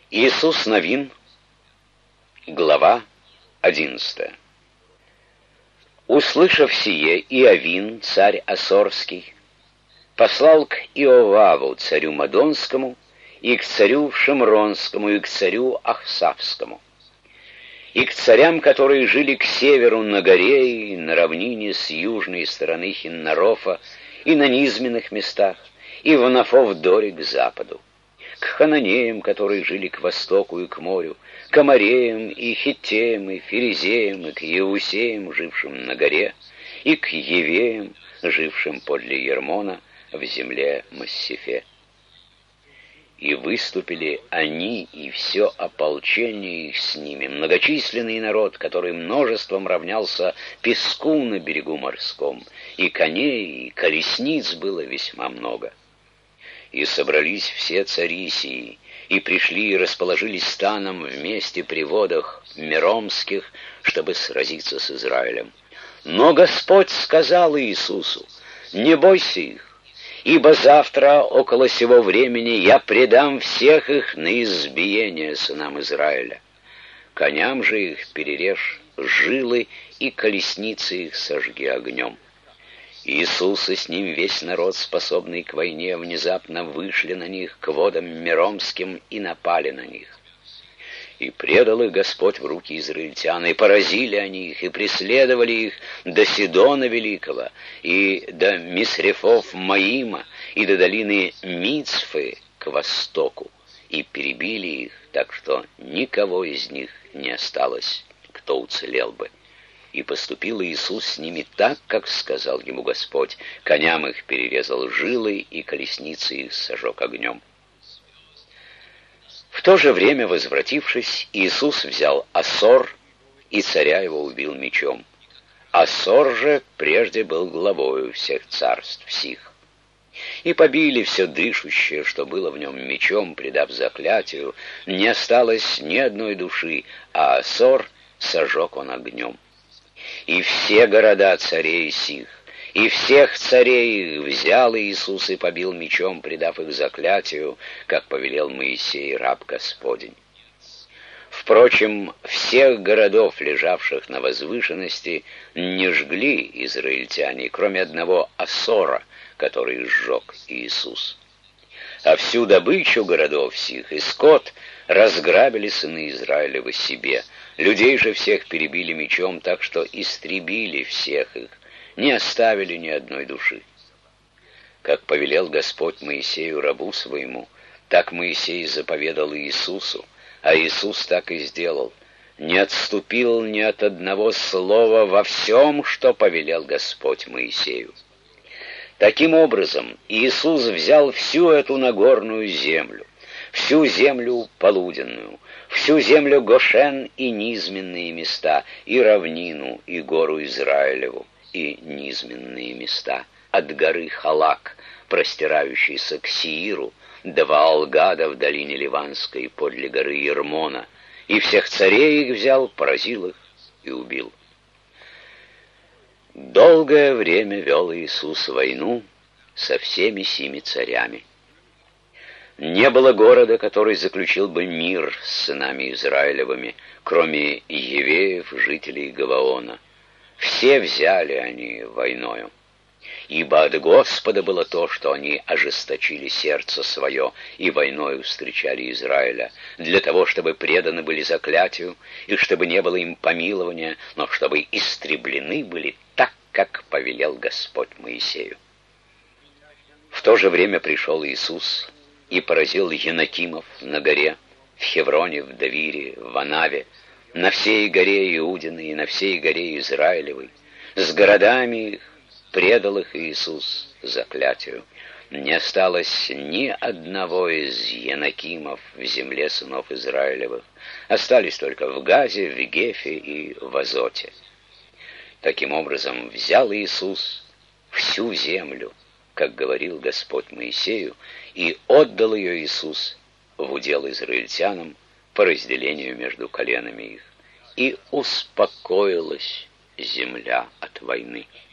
Иисус Новин, глава 11. Услышав сие, Иовин, царь Ассорский, послал к Иоваву, царю Мадонскому, и к царю Шимронскому, и к царю Ахсавскому, и к царям, которые жили к северу на горе и на равнине с южной стороны Хиннарофа, и на низменных местах, и в Нафов-Доре к западу, к хананеям, которые жили к востоку и к морю, к амореям и хиттеям, и ферезеям, и к еусеям, жившим на горе, и к евеям, жившим подле Ермона в земле Массифе. И выступили они и все ополчение их с ними, многочисленный народ, который множеством равнялся песку на берегу морском, и коней, и колесниц было весьма много. И собрались все цари сии, и пришли и расположились станом вместе при водах Меромских, чтобы сразиться с Израилем. Но Господь сказал Иисусу: «Не бойся их, ибо завтра около сего времени я предам всех их на избиение сынам Израиля. Коням же их перережь жилы, и колесницы их сожги огнем». Иисус и с ним весь народ, способный к войне, внезапно вышли на них к водам Меромским и напали на них. И предал их Господь в руки израильтян, и поразили они их, и преследовали их до Сидона Великого, и до Мисрефов Маима, и до долины Мицфы к востоку, и перебили их, так что никого из них не осталось, кто уцелел бы. И поступил Иисус с ними так, как сказал ему Господь. Коням их перерезал жилы, и колесницы их сожег огнем. В то же время, возвратившись, Иисус взял Ассор, и царя его убил мечом. Ассор же прежде был главою всех царств сих. И побили все дышущее, что было в нем, мечом, предав заклятию. Не осталось ни одной души, а Ассор сожег он огнем. И все города царей сих, и всех царей их взял Иисус и побил мечом, предав их заклятию, как повелел Моисей, раб Господень. Впрочем, всех городов, лежавших на возвышенности, не жгли израильтяне, кроме одного Ассора, который сжег Иисус. А всю добычу городов сих и скот разграбили сыны Израилевы себе. Людей же всех перебили мечом, так что истребили всех их, не оставили ни одной души. Как повелел Господь Моисею, рабу своему, так Моисей заповедал Иисусу, а Иисус так и сделал. Не отступил ни от одного слова во всем, что повелел Господь Моисею. Таким образом, Иисус взял всю эту Нагорную землю, всю землю полуденную, всю землю Гошен и низменные места, и равнину, и гору Израилеву, и низменные места, от горы Халак, простирающейся к Сииру, до Ваалгада в долине Ливанской, подле горы Ермона, и всех царей их взял, поразил их и убил. Долгое время вел Иисус войну со всеми сими царями. Не было города, который заключил бы мир с сынами Израилевыми, кроме евеев, жителей Гаваона. Все взяли они войною. Ибо от Господа было то, что они ожесточили сердце свое и войною встречали Израиля, для того, чтобы преданы были заклятию, и чтобы не было им помилования, но чтобы истреблены были так, как повелел Господь Моисею. В то же время пришел Иисус и поразил Енакимов на горе, в Хевроне, в Давире, в Анаве, на всей горе Иудиной и на всей горе Израилевой, с городами их, предал их Иисус заклятию. Не осталось ни одного из Енакимов в земле сынов Израилевых. Остались только в Газе, в Гефе и в Азоте. Таким образом, взял Иисус всю землю, как говорил Господь Моисею, и отдал ее Иисус в удел израильтянам по разделению между коленами их. И успокоилась земля от войны.